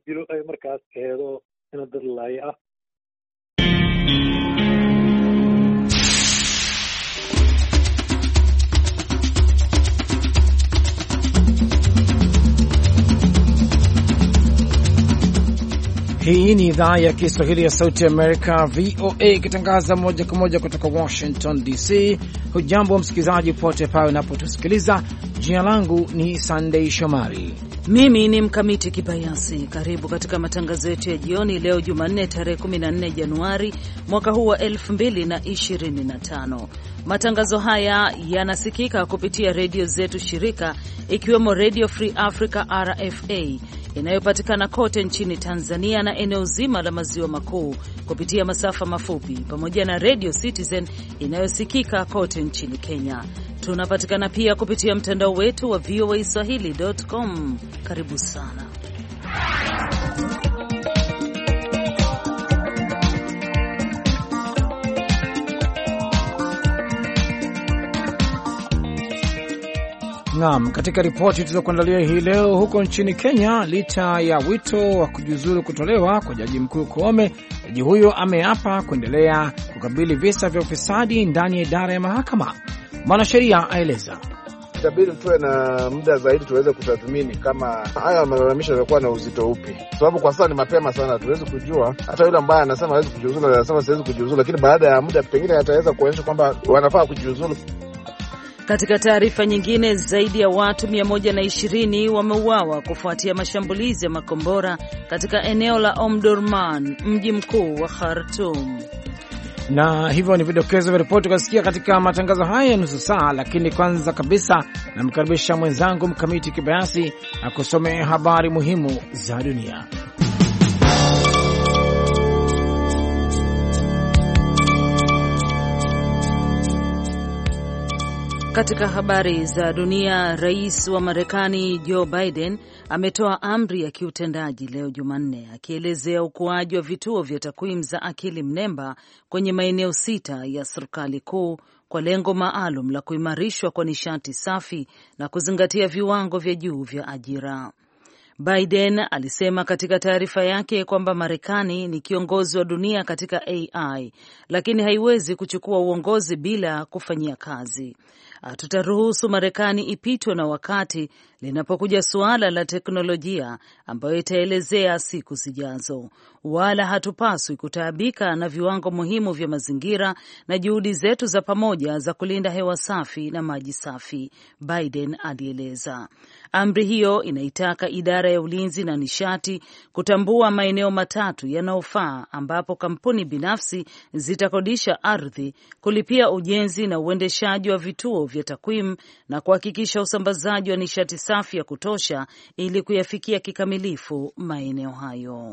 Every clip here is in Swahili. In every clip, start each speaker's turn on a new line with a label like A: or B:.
A: jiro ay markaas eedo ina dadlaay ah.
B: Hii ni idhaa ya Kiswahili ya Sauti Amerika, VOA, ikitangaza moja kwa moja kutoka Washington DC. Hujambo msikilizaji pote pale unapotusikiliza. Jina langu ni Sunday Shomari.
C: Mimi ni Mkamiti Kibayasi. Karibu katika matangazo yetu ya jioni leo Jumanne tarehe 14 Januari mwaka huu wa 2025. Matangazo haya yanasikika kupitia redio zetu shirika, ikiwemo Radio Free Africa RFA inayopatikana kote nchini Tanzania na eneo zima la maziwa makuu kupitia masafa mafupi, pamoja na Radio Citizen inayosikika kote nchini Kenya. Tunapatikana pia kupitia mtandao wetu wa voaswahili.com. Karibu sana.
B: Naam, katika ripoti tulizokuandalia hii leo, huko nchini Kenya, licha ya wito wa kujiuzulu kutolewa kwa Jaji Mkuu Koome, jaji huyo ameapa kuendelea kukabili visa vya ufisadi ndani ya idara ya mahakama. Mwanasheria aeleza
D: itabidi tuwe na muda zaidi tuweze kutathmini kama haya malalamisho yatakuwa na uzito upi, sababu kwa sasa ni mapema sana, tuweze kujua. Hata yule ambaye anasema hawezi kujiuzulu anasema siwezi kujiuzulu, lakini baada ya muda pengine ataweza kuonyesha kwamba wanafaa kujiuzulu.
C: Katika taarifa nyingine, zaidi ya watu 120 wameuawa kufuatia mashambulizi ya makombora katika eneo la Omdurman, mji mkuu wa Khartoum.
B: Na hivyo ni vidokezo vya ripoti kusikia katika matangazo haya ya nusu saa, lakini kwanza kabisa namkaribisha mwenzangu Mkamiti Kibayasi akusomea habari muhimu za dunia.
C: Katika habari za dunia, rais wa Marekani Joe Biden ametoa amri ya kiutendaji leo Jumanne, akielezea ukuaji wa vituo vya takwimu za akili mnemba kwenye maeneo 6 ya serikali kuu kwa lengo maalum la kuimarishwa kwa nishati safi na kuzingatia viwango vya juu vya ajira. Biden alisema katika taarifa yake kwamba Marekani ni kiongozi wa dunia katika AI, lakini haiwezi kuchukua uongozi bila kufanyia kazi. Hatutaruhusu Marekani ipitwe na wakati linapokuja suala la teknolojia ambayo itaelezea siku zijazo, wala hatupaswi kutaabika na viwango muhimu vya mazingira na juhudi zetu za pamoja za kulinda hewa safi na maji safi, Biden alieleza. Amri hiyo inaitaka idara ya ulinzi na nishati kutambua maeneo 3 yanayofaa ambapo kampuni binafsi zitakodisha ardhi, kulipia ujenzi na uendeshaji wa vituo vya takwimu na kuhakikisha usambazaji wa nishati safi ya kutosha ili kuyafikia kikamilifu maeneo hayo.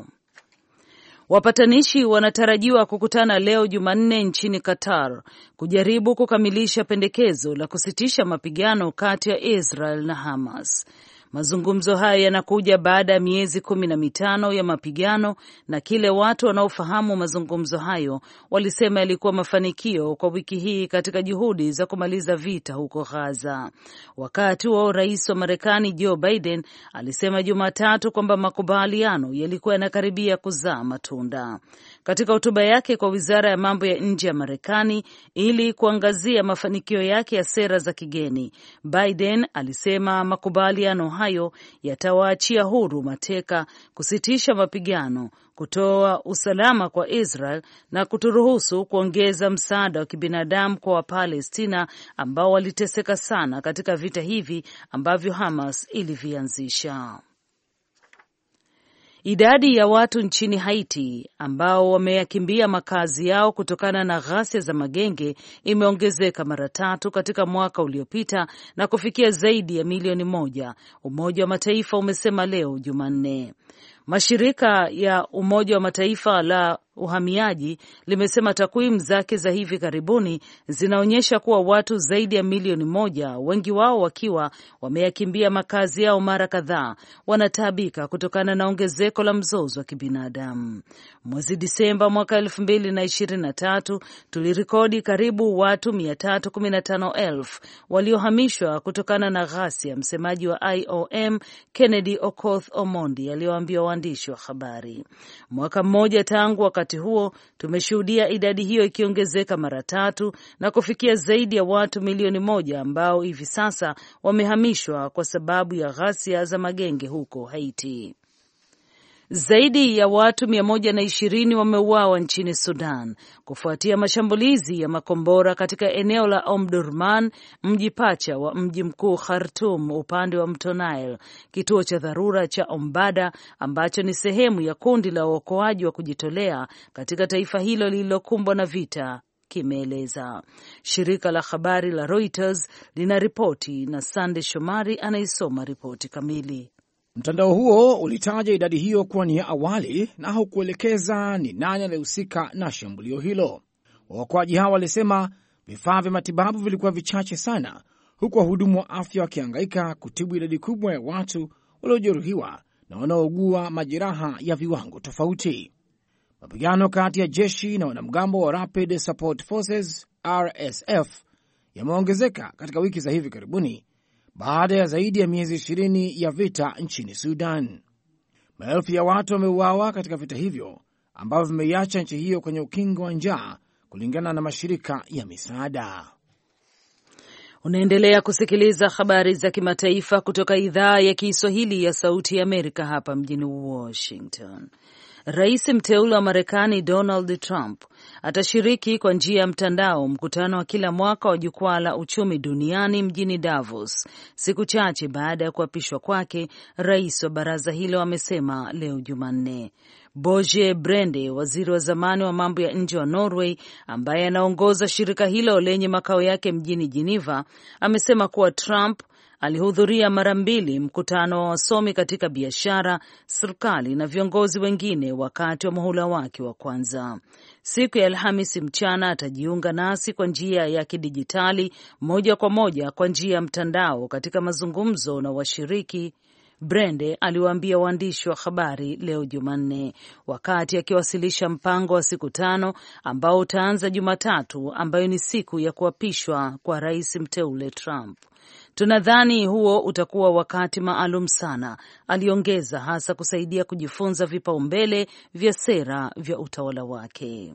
C: Wapatanishi wanatarajiwa kukutana leo Jumanne nchini Qatar kujaribu kukamilisha pendekezo la kusitisha mapigano kati ya Israel na Hamas. Mazungumzo haya yanakuja baada ya miezi 15 ya mapigano na kile watu wanaofahamu mazungumzo hayo walisema yalikuwa mafanikio kwa wiki hii katika juhudi za kumaliza vita huko Gaza. Wakati wa rais wa Marekani Joe Biden alisema Jumatatu kwamba makubaliano yalikuwa yanakaribia kuzaa matunda. Katika hotuba yake kwa Wizara ya Mambo ya Nje ya Marekani ili kuangazia mafanikio yake ya sera za kigeni, Biden alisema makubaliano hayo yatawaachia huru mateka, kusitisha mapigano, kutoa usalama kwa Israel na kuturuhusu kuongeza msaada wa kibinadamu kwa Wapalestina ambao waliteseka sana katika vita hivi ambavyo Hamas ilivianzisha. Idadi ya watu nchini Haiti ambao wameyakimbia makazi yao kutokana na ghasia za magenge imeongezeka mara 3 katika mwaka uliopita na kufikia zaidi ya milioni 1, Umoja wa Mataifa umesema leo Jumanne. Mashirika ya Umoja wa Mataifa la uhamiaji limesema takwimu zake za hivi karibuni zinaonyesha kuwa watu zaidi ya milioni 1, wengi wao wakiwa wameyakimbia makazi yao mara kadhaa, wanataabika kutokana na ongezeko la mzozo wa kibinadamu. Mwezi Disemba mwaka 2023 tulirekodi karibu watu 315,000 waliohamishwa kutokana na ghasia. Msemaji wa IOM Kennedy Okoth Omondi aliwaambia waandishi wa habari. Mwaka mmoja tangu wakati huo tumeshuhudia idadi hiyo ikiongezeka mara 3 na kufikia zaidi ya watu milioni 1 ambao hivi sasa wamehamishwa kwa sababu ya ghasia za magenge huko Haiti. Zaidi ya watu 120 wameuawa nchini Sudan kufuatia mashambulizi ya makombora katika eneo la Omdurman, mji pacha wa mji mkuu Khartoum upande wa mto Nile. Kituo cha dharura cha Ombada ambacho ni sehemu ya kundi la uokoaji wa kujitolea katika taifa hilo lililokumbwa na vita kimeeleza. Shirika la habari la Reuters linaripoti na Sande Shomari anaisoma ripoti kamili.
B: Mtandao huo ulitaja idadi hiyo kuwa ni ya awali na haukuelekeza ni nani aliyehusika na shambulio hilo. Waokoaji hao walisema vifaa vya matibabu vilikuwa vichache sana, huku wahudumu wa afya wakihangaika kutibu idadi kubwa ya watu waliojeruhiwa na wanaougua majeraha ya viwango tofauti. Mapigano kati ya jeshi na wanamgambo wa Rapid Support Forces RSF yameongezeka katika wiki za hivi karibuni baada ya zaidi ya miezi 20 ya vita nchini Sudan. Maelfu ya watu wameuawa katika vita hivyo ambavyo vimeiacha nchi hiyo kwenye ukingo wa njaa, kulingana na mashirika ya misaada.
C: Unaendelea kusikiliza habari za kimataifa kutoka idhaa ya Kiswahili ya Sauti ya Amerika hapa mjini Washington. Rais mteule wa Marekani Donald Trump atashiriki kwa njia ya mtandao mkutano wa kila mwaka wa jukwaa la uchumi duniani mjini Davos, siku chache baada ya kuapishwa kwake. Rais wa baraza hilo amesema leo Jumanne. Borge Brende, waziri wa zamani wa mambo ya nje wa Norway ambaye anaongoza shirika hilo lenye makao yake mjini Geneva, amesema kuwa Trump alihudhuria mara 2 mkutano wa wasomi katika biashara, serikali na viongozi wengine wakati wa muhula wake wa kwanza. Siku ya Alhamisi mchana atajiunga nasi kwa njia ya kidijitali moja kwa moja kwa njia ya mtandao katika mazungumzo na washiriki, Brende aliwaambia waandishi wa habari leo Jumanne, wakati akiwasilisha mpango wa siku 5 ambao utaanza Jumatatu, ambayo ni siku ya kuapishwa kwa rais mteule Trump. Tunadhani huo utakuwa wakati maalum sana, aliongeza, hasa kusaidia kujifunza vipaumbele vya sera vya utawala wake.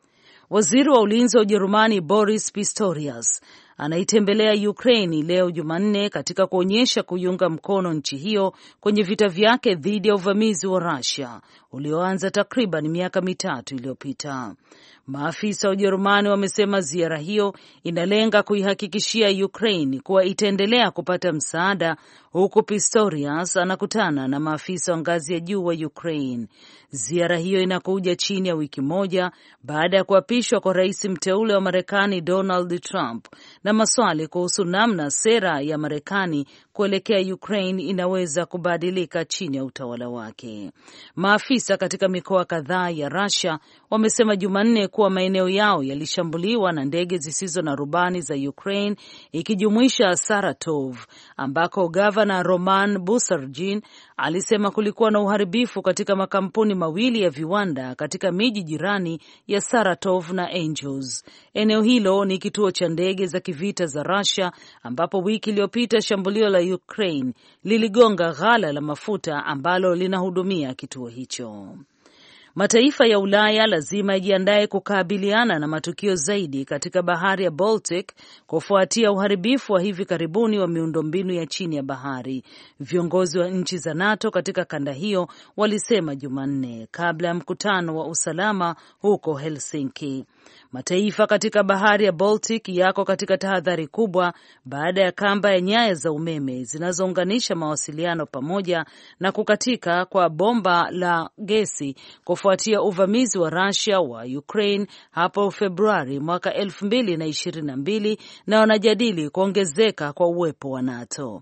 C: Waziri wa ulinzi wa Ujerumani Boris Pistorius anaitembelea Ukraine leo Jumanne katika kuonyesha kuiunga mkono nchi hiyo kwenye vita vyake dhidi ya uvamizi wa Russia ulioanza takriban miaka 3 iliyopita. Maafisa wa Ujerumani wamesema ziara hiyo inalenga kuihakikishia Ukraine kuwa itaendelea kupata msaada, huku Pistorius anakutana na maafisa wa ngazi ya juu wa Ukraine. Ziara hiyo inakuja chini ya wiki moja baada ya kuapishwa kwa rais mteule wa Marekani Donald Trump na maswali kuhusu namna sera ya Marekani kuelekea Ukraine inaweza kubadilika chini ya utawala wake. Maafisa katika mikoa kadhaa ya Russia wamesema Jumanne kuwa maeneo yao yalishambuliwa na ndege zisizo na rubani za Ukraine, ikijumuisha Saratov ambako gavana Roman Busargin alisema kulikuwa na uharibifu katika makampuni mawili ya viwanda katika miji jirani ya Saratov na Angels. Eneo hilo ni kituo cha ndege za kivita za Russia ambapo wiki iliyopita shambulio la Ukraine liligonga ghala la mafuta ambalo linahudumia kituo hicho. Mataifa ya Ulaya lazima yajiandae kukabiliana na matukio zaidi katika bahari ya Baltic kufuatia uharibifu wa hivi karibuni wa miundombinu ya chini ya bahari, viongozi wa nchi za NATO katika kanda hiyo walisema Jumanne kabla ya mkutano wa usalama huko Helsinki. Mataifa katika bahari ya Baltic yako katika tahadhari kubwa baada ya kamba ya nyaya za umeme zinazounganisha mawasiliano pamoja na kukatika kwa bomba la gesi kufuatia uvamizi wa Russia wa Ukraine hapo Februari mwaka 2022, na wanajadili kuongezeka kwa uwepo wa NATO.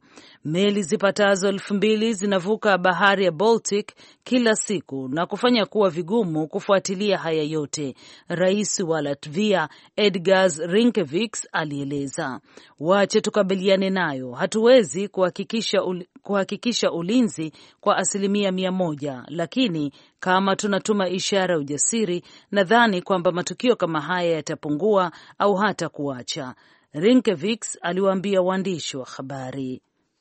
C: Meli zipatazo 2,000 zinavuka bahari ya Baltic kila siku na kufanya kuwa vigumu kufuatilia haya yote, Rais wa Latvia Edgars Rinkēviks alieleza. Wache tukabiliane nayo, hatuwezi kuhakikisha ulinzi kwa 100%, lakini kama tunatuma ishara ya ujasiri, nadhani kwamba matukio kama haya yatapungua au hata kuacha, Rinkēviks aliwaambia waandishi wa habari.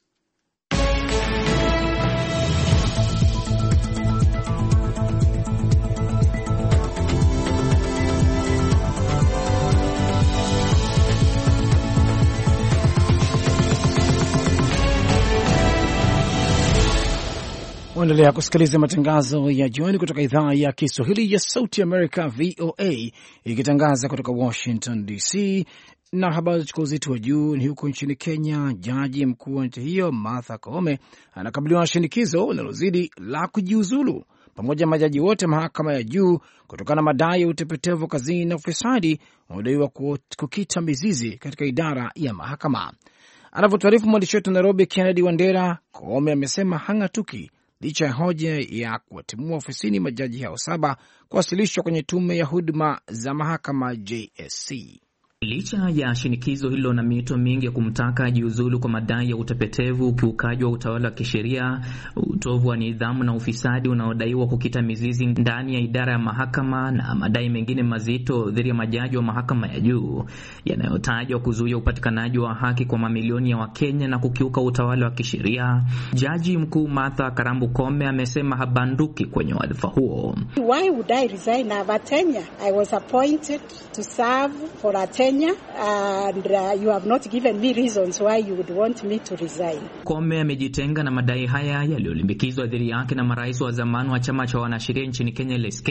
B: Unaendelea kusikiliza matangazo ya jioni kutoka idhaa ya Kiswahili ya Sauti America, VOA, ikitangaza kutoka Washington DC. Na habari za uzito wa juu ni huko nchini Kenya. Jaji mkuu wa nchi hiyo Martha Koome anakabiliwa na shinikizo linalozidi la kujiuzulu pamoja na majaji wote mahakama ya juu kutokana na madai ya utepetevu kazini na ufisadi unaodaiwa kukita mizizi katika idara ya mahakama. Anavyotaarifu mwandishi wetu Nairobi Kennedy Wandera, Koome amesema hang'atuki licha ya hoja ya kuwatimua ofisini majaji hao 7 kuwasilishwa kwenye tume ya huduma za mahakama JSC.
E: Licha ya shinikizo hilo na mito mingi ya kumtaka jiuzulu kwa madai ya utepetevu, ukiukaji wa utawala wa kisheria, utovu wa nidhamu na ufisadi unaodaiwa kukita mizizi ndani ya idara ya mahakama na madai mengine mazito dhidi ya majaji wa mahakama ya juu yanayotajwa kuzuia upatikanaji wa haki kwa mamilioni ya Wakenya na kukiuka utawala wa kisheria, Jaji mkuu Martha Karambu Koome amesema habanduki kwenye wadhifa huo.
F: Why would I resign? I have a tenure. I was appointed to serve for a tenure. And you have not given me reasons why you would want me to resign. Koome amejitenga na madai haya yaliyolimbikizwa dhidi yake na marais wa zamani wa chama cha wanasheria nchini Kenya LSK,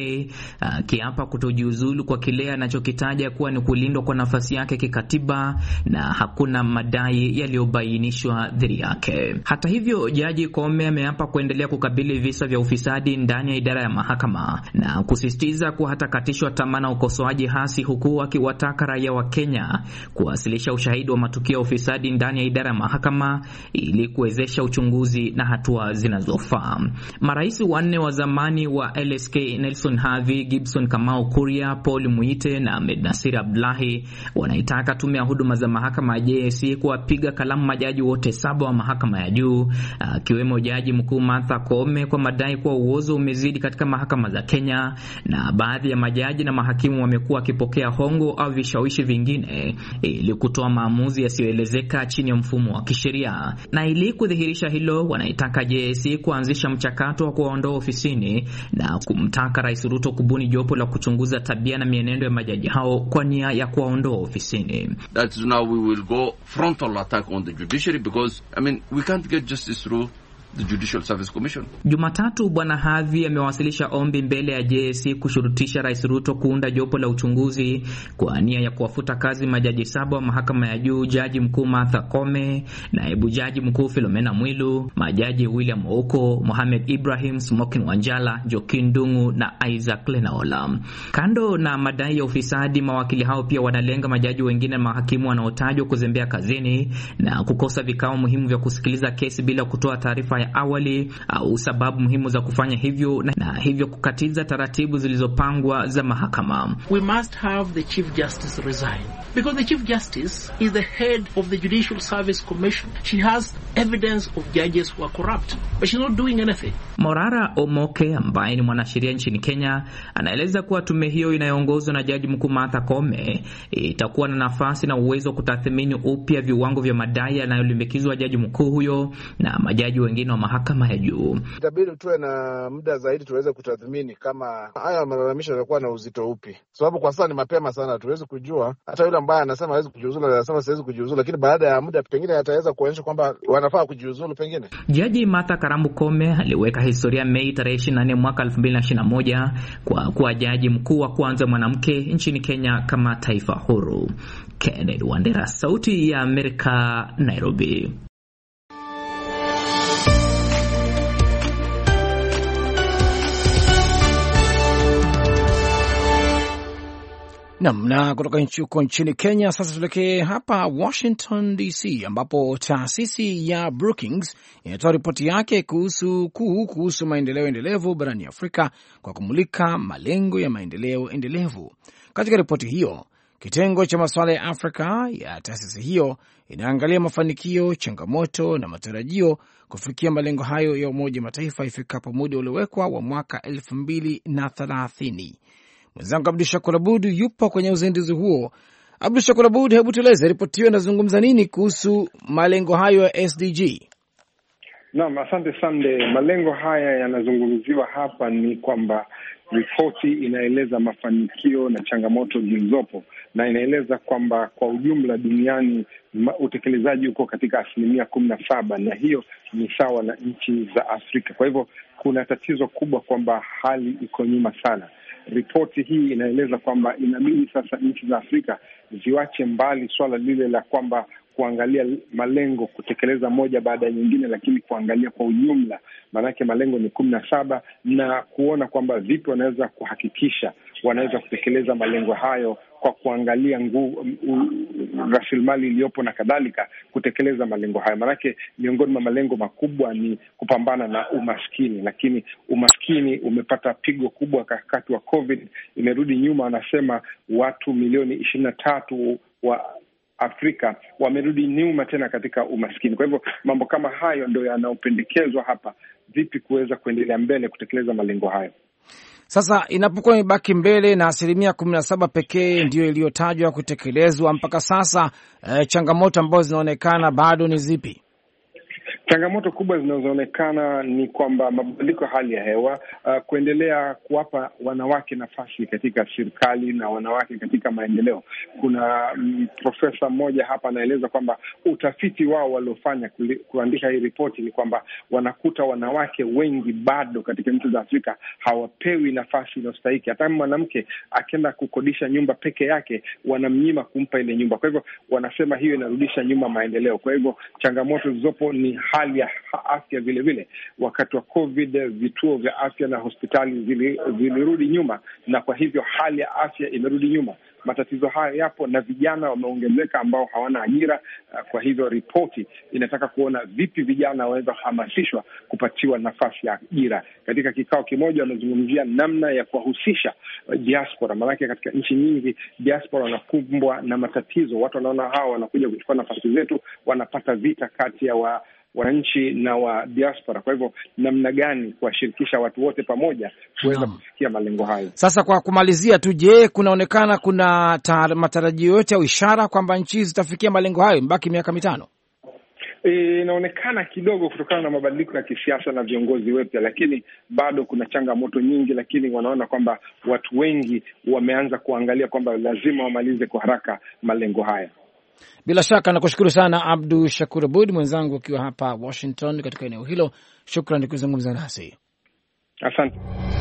F: kiapa kutojiuzulu kwa kile anachokitaja kuwa ni kulindwa kwa nafasi yake kikatiba na hakuna madai yaliyobainishwa dhidi yake. Hata hivyo, Jaji Koome ameapa kuendelea kukabili visa vya ufisadi ndani ya idara ya mahakama na kusisitiza kuwa hatakatishwa tamaa na ukosoaji hasi, huku akiwataka raia wa Kenya kuwasilisha ushahidi wa matukio ya ufisadi ndani ya idara ya mahakama ili kuwezesha uchunguzi na hatua zinazofaa. Marais 4 wa zamani wa LSK, Nelson Havi, Gibson Kamau Kuria, Paul Muite na Ahmed Nasir Abdullahi, wanaitaka tume ya huduma za mahakama ya JSC kuwapiga kalamu majaji wote 7 wa mahakama ya juu, akiwemo Jaji mkuu Martha Koome, kwa madai kuwa uozo umezidi katika mahakama za Kenya na baadhi ya majaji na mahakimu wamekuwa wakipokea hongo au vishawishi vingine ili kutoa maamuzi yasiyoelezeka chini ya mfumo wa kisheria. Na ili kudhihirisha hilo, wanaitaka JSC kuanzisha mchakato wa kuwaondoa ofisini na kumtaka Rais Ruto kubuni jopo la kuchunguza tabia na mienendo ya majaji hao kwa nia ya kuwaondoa ofisini.
G: That is now we will go frontal attack on the judiciary because we can't get justice through the Judicial Service Commission.
E: Jumatatu, Bwana Havi amewasilisha ombi mbele ya JSC kushurutisha Rais Ruto kuunda jopo la uchunguzi kwa nia ya kuwafuta kazi majaji 7 wa mahakama ya juu, Jaji mkuu Martha Koome, naibu jaji mkuu Philomena Mwilu, majaji William Oko, Mohamed Ibrahim, Smokin Wanjala, Joaquin Ndung'u na Isaac Lenaola. Kando na madai ya ufisadi, mawakili hao pia wanalenga majaji wengine na mahakimu wanaotajwa kuzembea kazini na kukosa vikao muhimu vya kusikiliza kesi bila kutoa taarifa ya awali au sababu muhimu za kufanya hivyo, na hivyo kukatiza taratibu zilizopangwa za mahakama.
H: We must have the Chief Justice resign because the Chief Justice is the head of the Judicial Service Commission. She has evidence of judges who are corrupt, but she's not doing anything.
E: Morara Omoke, ambaye ni mwanasheria nchini Kenya, anaeleza kuwa tume hiyo inayoongozwa na Jaji mkuu Martha Koome itakuwa na nafasi na uwezo wa kutathmini upya viwango vya madai yanayolimbikizwa jaji mkuu huyo na majaji wengine wa mahakama ya juu.
D: Itabidi tuwe na muda zaidi tuweze kutathmini kama haya malalamisho yatakuwa na uzito upi, sababu kwa sasa ni mapema sana, tuweze kujua. Hata yule ambaye anasema hawezi kujiuzulu anasema siwezi kujiuzulu, lakini baada ya muda pengine ataweza kuonyesha kwamba wanafaa kujiuzulu pengine.
E: Jaji Martha Karambu Koome aliweka historia Mei 24 mwaka 2021 kwa kuwa jaji mkuu wa kwanza mwanamke nchini Kenya kama taifa huru. Kennedy Wandera, Sauti ya Amerika, Nairobi.
B: Na kutoka nchini Kenya sasa tuelekee hapa Washington DC, ambapo taasisi ya Brookings inatoa ripoti yake kuhusu maendeleo endelevu barani Afrika kwa kumulika malengo ya maendeleo endelevu. Katika ripoti hiyo, kitengo cha masuala ya Afrika ya taasisi hiyo inaangalia mafanikio, changamoto na matarajio kufikia malengo hayo ya Umoja wa Mataifa ifikapo muda uliowekwa wa mwaka 2030. Mwenzangu Abdu Shakur Abud yupo kwenye uzinduzi huo. Abdu Shakur Abud, hebu tueleze ripoti hiyo inazungumza nini kuhusu malengo hayo ya SDG?
I: Naam, asante Sande. Malengo haya yanazungumziwa hapa ni kwamba ripoti inaeleza mafanikio na changamoto zilizopo, na inaeleza kwamba kwa ujumla duniani utekelezaji uko katika 17%, na hiyo ni sawa na nchi za Afrika. Kwa hivyo kuna tatizo kubwa kwamba hali iko nyuma sana. Ripoti hii inaeleza kwamba inabidi sasa nchi za Afrika ziwache mbali swala lile la kwamba kuangalia malengo kutekeleza moja baada ya nyingine, lakini kuangalia kwa ujumla, maanake malengo ni 17, na kuona kwamba vipi wanaweza kuhakikisha wanaweza kutekeleza malengo hayo kwa kuangalia rasilimali iliyopo na kadhalika kutekeleza malengo hayo. Maanake miongoni mwa malengo makubwa ni kupambana na umaskini, lakini umaskini umepata pigo kubwa wakati wa COVID, imerudi nyuma. Wanasema watu milioni 23 wa Afrika wamerudi nyuma tena katika umaskini. Kwa hivyo mambo kama hayo ndio yanayopendekezwa hapa, vipi kuweza kuendelea mbele kutekeleza malengo hayo.
B: Sasa inapokuwa imebaki mbele na 17% pekee ndiyo iliyotajwa kutekelezwa mpaka sasa, changamoto ambazo zinaonekana bado ni zipi?
I: Changamoto kubwa zinazoonekana ni kwamba mabadiliko ya hali ya hewa, kuendelea kuwapa wanawake nafasi katika serikali na wanawake katika maendeleo. Kuna profesa mmoja hapa anaeleza kwamba utafiti wao waliofanya kuandika hii ripoti ni kwamba wanakuta wanawake wengi bado katika nchi za Afrika hawapewi nafasi inayostahili. Hata mwanamke akienda kukodisha nyumba peke yake wanamnyima kumpa ile nyumba. Kwa hivyo wanasema hiyo inarudisha nyuma maendeleo. Kwa hivyo changamoto zilizopo ni hali ya afya vile vile. Wakati wa COVID vituo vya afya na hospitali vilirudi nyuma, na kwa hivyo hali ya afya imerudi nyuma. Matatizo haya yapo na vijana wameongezeka ambao hawana ajira. Kwa hivyo ripoti inataka kuona vipi vijana waweza kuhamasishwa kupatiwa nafasi ya ajira. Katika kikao kimoja wamezungumzia namna ya kuwahusisha diaspora, maana katika nchi nyingi diaspora wanakumbwa na matatizo. Watu wanaona hawa wanakuja kuchukua nafasi zetu, wanapata vita kati ya wananchi na wa diaspora. Kwa hivyo namna gani kuwashirikisha watu wote pamoja kuweza kufikia malengo hayo.
B: Sasa kwa kumalizia tu, je, kunaonekana kuna matarajio yote au ishara kwamba nchi zitafikia malengo hayo mbaki miaka 5?
I: Inaonekana kidogo kutokana na mabadiliko ya kisiasa na viongozi wapya, lakini bado kuna changamoto nyingi, lakini wanaona kwamba watu wengi wameanza kuangalia kwamba lazima wamalize kwa haraka malengo haya.
B: Bila shaka nakushukuru sana Abdu Shakur Abud mwenzangu ukiwa hapa Washington katika eneo hilo. Shukrani kuzungumza nasi.
I: Asante.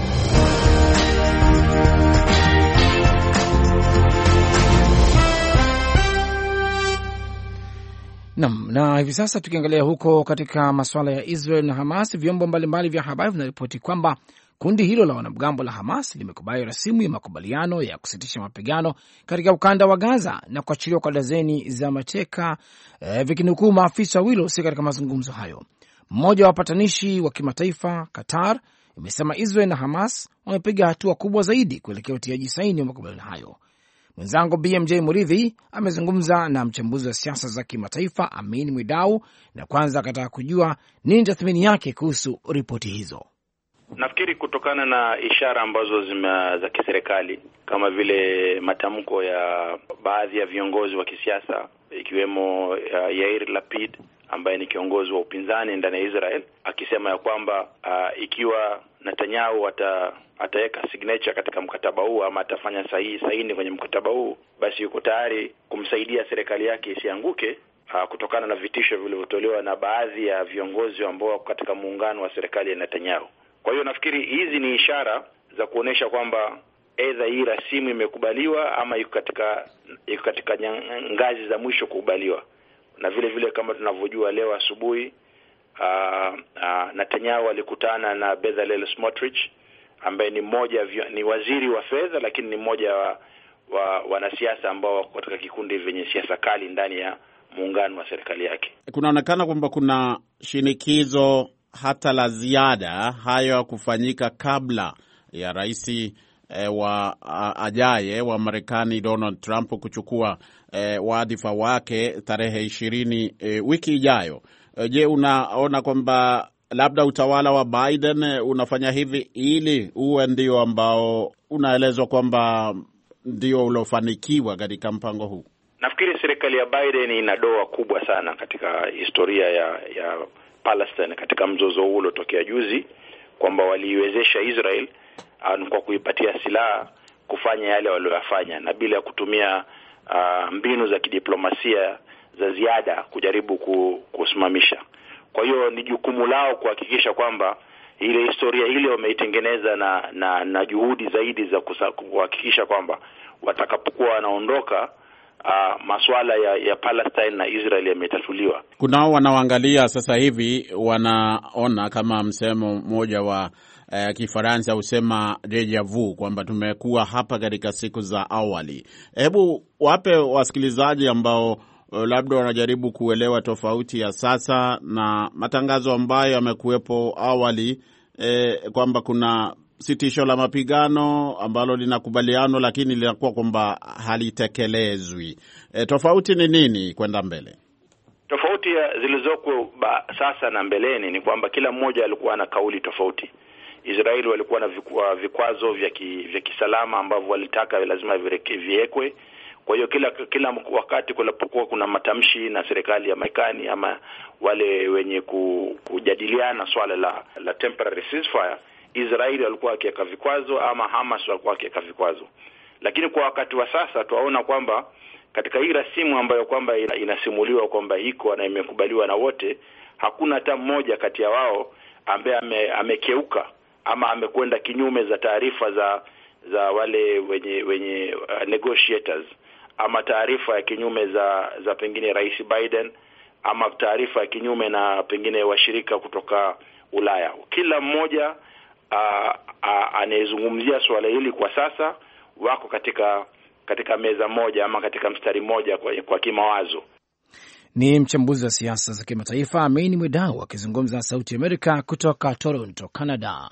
B: Na hivi sasa tukiangalia huko katika masuala ya Israel na Hamas, vyombo mbalimbali vya habari vinaripoti kwamba kundi hilo la wanamgambo la Hamas limekubali rasimu ya makubaliano ya kusitisha mapigano katika ukanda wa Gaza na kuachiliwa kwa dazeni za mateka, vikinukuu maafisa wawili husika katika mazungumzo hayo. Mmoja wa wapatanishi wa kimataifa, Qatar, imesema Israel na Hamas wamepiga hatua kubwa zaidi kuelekea utiaji saini wa makubaliano hayo. Mwenzangu BMJ Muridhi amezungumza na mchambuzi wa siasa za kimataifa Amin Mwidau, na kwanza akataka kujua nini tathmini yake kuhusu ripoti hizo.
J: Nafikiri kutokana na ishara ambazo za kiserikali kama vile matamko ya baadhi ya viongozi wa kisiasa ikiwemo Yair Lapid ambaye ni kiongozi wa upinzani ndani ya Israel, akisema ya kwamba ikiwa Netanyahu ataweka signature katika mkataba huu ama atafanya saini kwenye mkataba huu, basi yuko tayari kumsaidia serikali yake isianguke kutokana na vitisho vilivyotolewa na baadhi ya viongozi ambao katika muungano wa serikali ya Netanyahu. Kwa hiyo nafikiri hizi ni ishara za kuonesha kwamba aidha hii rasimu imekubaliwa ama iko katika ngazi za mwisho kukubaliwa. Na vile vile kama tunavyojua leo asubuhi Netanyahu alikutana na Bezalel Smotrich ambaye ni waziri wa fedha, lakini ni mmoja wanasiasa ambao wako katika kikundi vyenye siasa kali ndani ya muungano wa serikali yake.
K: Kunaonekana kwamba kuna shinikizo hata la ziada hayo kufanyika kabla ya rais ajaye wa Marekani Donald Trump kuchukua wadhifa wake tarehe 20 wiki ijayo. Je, unaona kwamba labda utawala wa Biden unafanya hivi ili uwe ndio ambao unaelezwa kwamba ndio uliofanikiwa katika mpango huu?
J: Nafikiri serikali ya Biden ina doa kubwa sana katika historia ya Palestine katika mzozo huu uliotokea juzi, kwamba waliiwezesha Israel kwa kuipatia silaha kufanya yale waliyofanya na bila kutumia mbinu za kidiplomasia za ziada kujaribu kusimamisha. Kwa hiyo ni jukumu lao kuhakikisha kwamba ile historia ile wameitengeneza na juhudi zaidi za kuhakikisha kwamba watakapokuwa wanaondoka masuala ya Palestine na Israel yametatuliwa.
K: Kunao wanaoangalia sasa hivi wanaona kama msemo mmoja wa Kifaransa usema deja vu, kwamba tumekuwa hapa katika siku za awali. Hebu wape wasikilizaji ambao labda wanajaribu kuelewa tofauti ya sasa na matangazo ambayo yamekuwepo awali, kwamba kuna sitisho la mapigano ambalo linakubaliano lakini linakuwa kwamba halitekelezwi. Tofauti ni nini kwenda mbele?
J: Tofauti zilizoko sasa na mbeleni ni kwamba kila mmoja alikuwa na kauli tofauti. Israeli walikuwa na vikwazo vya kisalama ambavyo walitaka lazima viwekwe. Kwa hiyo kila wakati kunapokuwa kuna matamshi na serikali ya Marekani ama wale wenye kujadiliana swala la temporary ceasefire, Israeli walikuwa wakiweka vikwazo ama Hamas walikuwa wakiweka vikwazo. Lakini kwa wakati wa sasa tuwaona kwamba katika hii rasimu ambayo kwamba inasimuliwa kwamba iko na imekubaliwa na wote, hakuna hata mmoja kati ya wao ambaye amekeuka ama amekwenda kinyume za taarifa za wale wenye negotiators, ama taarifa ya kinyume za pengine Rais Biden, ama taarifa ya kinyume na pengine washirika kutoka Ulaya. Kila mmoja anayezungumzia swala hili kwa sasa wako katika meza moja ama katika mstari moja kwa kimawazo.
B: Ni mchambuzi wa siasa za kimataifa Amin Mwidau akizungumza na Sauti Amerika kutoka Toronto, Canada.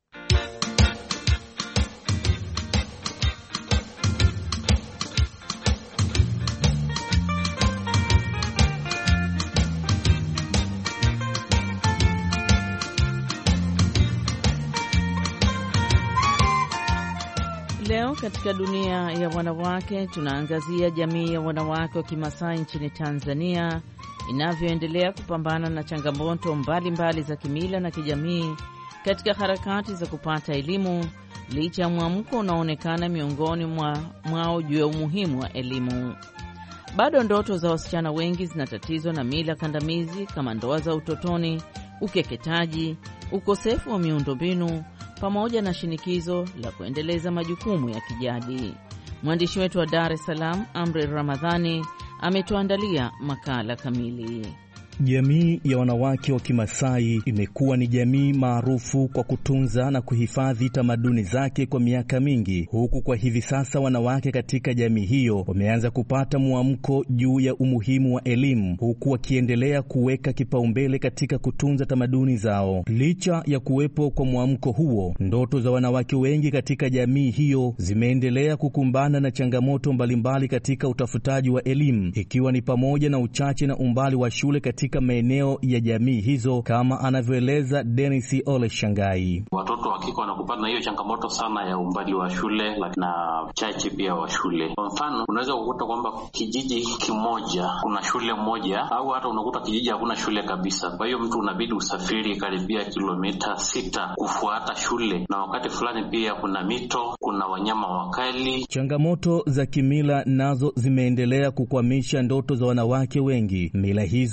C: Leo katika dunia ya wanawake tunaangazia jamii ya wanawake wa Kimasai nchini Tanzania inavyoendelea kupambana na changamoto mbalimbali za kimila na kijamii katika harakati za kupata elimu, licha ya mwamko unaoonekana miongoni mwao juu ya umuhimu wa elimu. Bado ndoto za wasichana wengi zinatatizwa na mila kandamizi kama ndoa za utotoni, ukeketaji, ukosefu wa miundombinu pamoja na shinikizo la kuendeleza majukumu ya kijadi. Mwandishi wetu wa Dar es Salaam, Amri Ramadhani, ametuandalia makala kamili.
L: Jamii ya wanawake wa Kimasai imekuwa ni jamii maarufu kwa kutunza na kuhifadhi tamaduni zake kwa miaka mingi, huku kwa hivi sasa wanawake katika jamii hiyo wameanza kupata mwamko juu ya umuhimu wa elimu, huku wakiendelea kuweka kipaumbele katika kutunza tamaduni zao. Licha ya kuwepo kwa mwamko huo, ndoto za wanawake wengi katika jamii hiyo zimeendelea kukumbana na changamoto mbalimbali katika utafutaji wa elimu, ikiwa ni pamoja na uchache na umbali wa shule katika maeneo ya jamii hizo, kama anavyoeleza Dennis Ole Shangai.
M: Watoto hakika wanakupata na hiyo changamoto sana ya umbali wa shule na chache pia wa shule. Kwa mfano, unaweza kukuta kwamba kijiji kimoja kuna shule moja, au hata unakuta kijiji hakuna shule kabisa. Kwa hiyo mtu unabidi usafiri karibia kilomita 6 kufuata shule, na wakati fulani pia kuna mito, kuna wanyama wakali.
L: Changamoto za kimila nazo zimeendelea kukwamisha ndoto za wanawake wengi, mila hizo ikiwa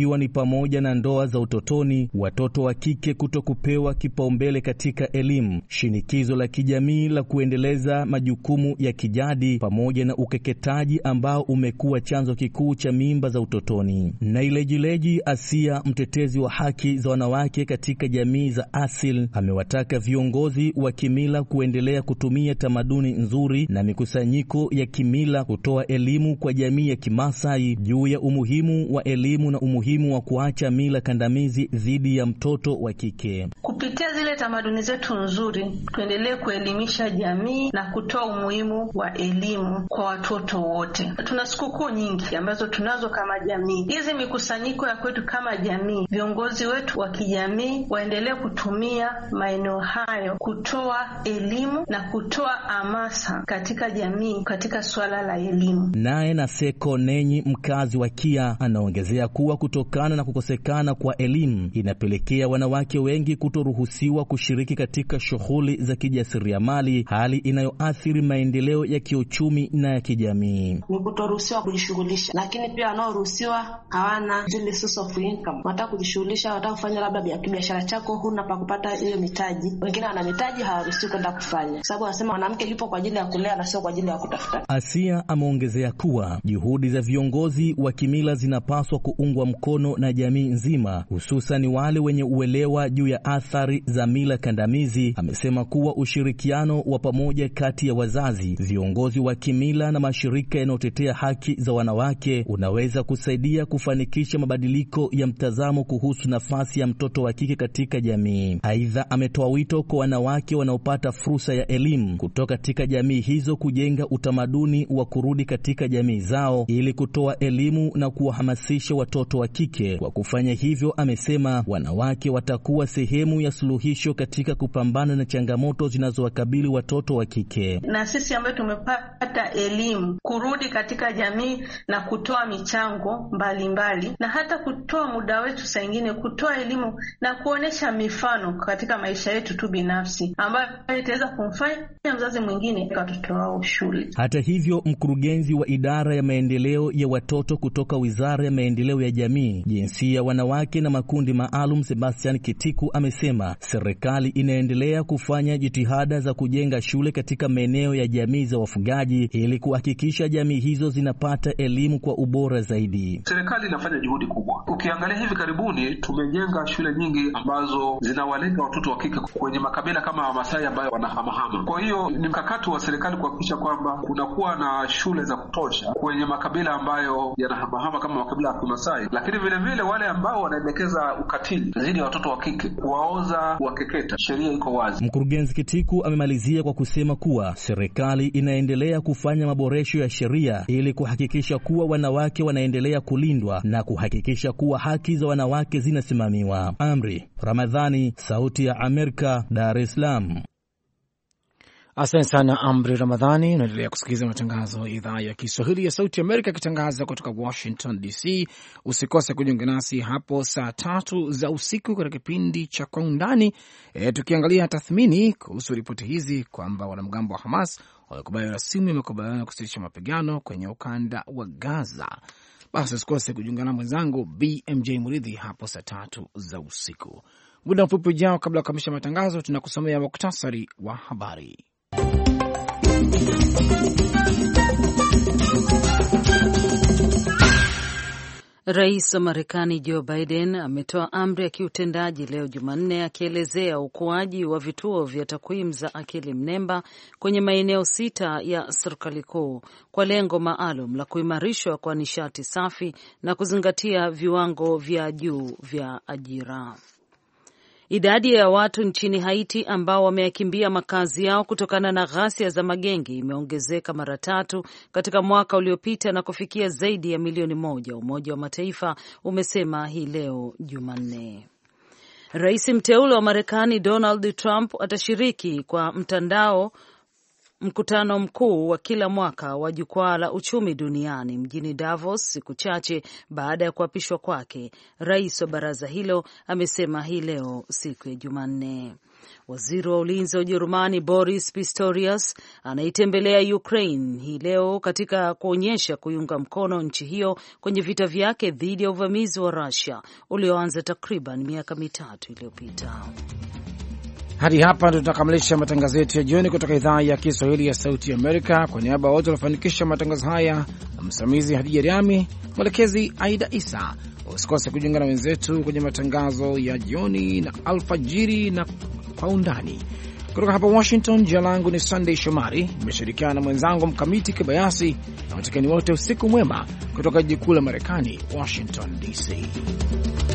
L: ikiwa ni pamoja na ndoa za utotoni, watoto wa kike kutokupewa kipaumbele katika elimu, shinikizo la kijamii la kuendeleza majukumu ya kijadi, pamoja na ukeketaji ambao umekuwa chanzo kikuu cha mimba za utotoni. Nailejileji Asia, mtetezi wa haki za wanawake katika jamii za asil, amewataka viongozi wa kimila kuendelea kutumia tamaduni nzuri na mikusanyiko ya kimila kutoa elimu kwa jamii ya Kimasai juu ya umuhimu wa elimu na umuhimu wa kuacha mila kandamizi dhidi ya mtoto wa kike.
N: Kupitia zile tamaduni zetu nzuri, tuendelee kuelimisha jamii na kutoa umuhimu wa elimu kwa watoto wote. Tuna sikukuu nyingi ambazo tunazo kama jamii. Hizi mikusanyiko ya kwetu kama jamii, viongozi wetu wa kijamii waendelee kutumia maeneo hayo kutoa elimu na kutoa hamasa katika jamii katika swala la elimu.
L: Naye Naseko Nenyi, mkazi wa Kia, anaongezea kuwa kutokana na kukosekana kwa elimu inapelekea wanawake wengi kutoruhusiwa kushiriki katika shughuli za kijasiriamali, hali inayoathiri maendeleo ya kiuchumi na ya kijamii.
O: Ni kutoruhusiwa kujishughulisha, lakini pia wanaoruhusiwa hawana zile source of income. Wataka kujishughulisha, wataka kufanya labda biashara chako, huna pa kupata ile mitaji. Wengine wana mitaji, hawaruhusiwi kwenda kufanya, sababu wanasema mwanamke yupo kwa ajili ya kulea na sio kwa ajili ya kutafuta.
L: Asia ameongezea kuwa juhudi za viongozi wa kimila zinapaswa kuungwa mkono na jamii nzima, hususan wale wenye uelewa juu ya athari za mila kandamizi. Amesema kuwa ushirikiano wa pamoja kati ya wazazi, viongozi wa kimila na mashirika yanayotetea haki za wanawake unaweza kusaidia kufanikisha mabadiliko ya mtazamo kuhusu nafasi ya mtoto wa kike katika jamii. Aidha, ametoa wito kwa wanawake wanaopata fursa ya elimu kutoka katika jamii hizo kujenga utamaduni wa kurudi katika jamii zao ili kutoa elimu na kuwahamasisha watoto wa kike. Kwa kufanya hivyo, amesema wanawake watakuwa sehemu ya suluhisho katika kupambana na changamoto zinazowakabili watoto wa kike.
N: Na sisi ambao tumepata elimu kurudi katika jamii na kutoa michango mbalimbali na hata kutoa muda wetu saa nyingine kutoa elimu na kuonesha mifano katika maisha yetu tu binafsi ambayo itaweza kumfanya mzazi mwingine kwa watoto wao shule.
L: Hata hivyo, mkurugenzi wa idara ya maendeleo ya watoto kutoka Wizara ya Maendeleo ya Jamii, Jinsia, Wanawake na Makundi Maalum, Sebastian Kitiku, amesema serikali inaendelea kufanya jitihada za kujenga shule katika maeneo ya jamii za wafugaji ili kuhakikisha jamii hizo zinapata elimu kwa ubora zaidi.
P: Serikali inafanya juhudi kubwa. Ukiangalia hivi karibuni tumejenga shule nyingi ambazo zinawalenga watoto wa kike kwenye makabila kama Wamasai ambayo wanahamahama. Kwa hiyo ni mkakati wa serikali kuhakikisha kwamba kunakuwa na shule za kutosha kwenye makabila ambayo yanahamahama kama makabila ya Kimasai, lakini vile vile wale ambao wanaendekeza ukatili dhidi ya watoto wa kike, kuwaoza, wakeketa, sheria iko wazi.
L: Mkurugenzi Kitiku amemalizia kwa kusema kuwa serikali inaendelea kufanya maboresho ya sheria ili kuhakikisha kuwa wanawake wanaendelea kulindwa na kuhakikisha kuwa haki za wanawake zinasimamiwa. Amri Ramadhani, Sauti ya Amerika, Dar es Salaam.
B: Asante sana Amri Ramadhani. Unaendelea kusikiliza matangazo ya idhaa ya Kiswahili ya Sauti Amerika ikitangaza kutoka Washington DC. Usikose kujiunga nasi hapo saa 3 za usiku katika kipindi cha Kwa Undani, tukiangalia tathmini kuhusu ripoti hizi kwamba wanamgambo wa Hamas wamekubaliana rasimu ya makubaliano kusitisha mapigano kwenye ukanda wa Gaza. Basi usikose kujiunga na mwenzangu BMJ Muridhi hapo saa 3 za usiku. Muda mfupi ujao, kabla ya kukamilisha matangazo, tunakusomea muktasari wa habari.
C: Rais wa Marekani Joe Biden ametoa amri ya kiutendaji leo Jumanne akielezea ukuaji wa vituo vya takwimu za akili mnemba kwenye maeneo 6 ya serikali kuu kwa lengo maalum la kuimarishwa kwa nishati safi na kuzingatia viwango vya juu vya ajira. Idadi ya watu nchini Haiti ambao wameyakimbia makazi yao kutokana na ghasia za magenge imeongezeka mara 3 katika mwaka uliopita na kufikia zaidi ya milioni 1, Umoja wa Mataifa umesema hii leo Jumanne. Rais mteule wa Marekani Donald Trump atashiriki kwa mtandao mkutano mkuu wa kila mwaka wa jukwaa la uchumi duniani mjini Davos siku chache baada ya kuapishwa kwake. Rais wa baraza hilo amesema hii leo siku ya Jumanne. Waziri wa ulinzi wa Ujerumani Boris Pistorius anaitembelea Ukraine hii leo katika kuonyesha kuiunga mkono nchi hiyo kwenye vita vyake dhidi ya uvamizi wa Russia ulioanza takriban miaka 3 iliyopita.
B: Hadi hapa tutakamilisha matangazo yetu ya jioni kutoka idhaa ya Kiswahili ya Sauti Amerika. Kwa niaba ya wote waliofanikisha matangazo haya, msimamizi Hadija Riami, mwelekezi Aida Isa. Usikose kujiunga na wenzetu kwenye matangazo ya jioni na alfajiri na kwa undani. Kutoka hapa Washington, jina langu ni Sunday Shomari, nimeshirikiana na mwenzangu Mkamiti Kibayasi, na watakeni wote usiku mwema kutoka jiji kuu la Marekani, Washington DC.